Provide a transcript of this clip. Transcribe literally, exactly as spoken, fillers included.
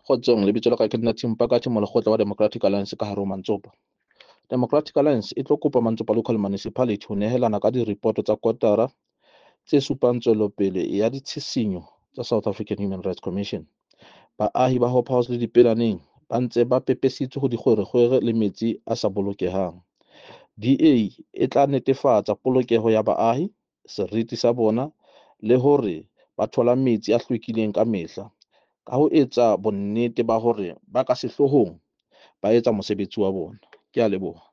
Kgotsong, lebitso la ka ke nna Thimpakati Molekgotla wa Democratic Alliance ka hare ho Mantsopa. Democratic Alliance e tlo kopa Mantsopa Local Municipality ho nehelana ka diripoto tsa kotara tse supang tswelopele ya ditshisinyo tsa South African Human Rights Commission. Baahi ba Hope House le Dipelaneng ba ntse ba pepesitswe ho dikgwerekgwere le metsi a sa bolokehang. D A e tla netefatsa polokeho ya baahi, seriti sa bona, le hore ba thola metsi a hlwekileng ka mehla, ka ho etsa bonnete ba hore ba ka sehloohong ba etsa mosebetsi wa bona. Ke a leboha.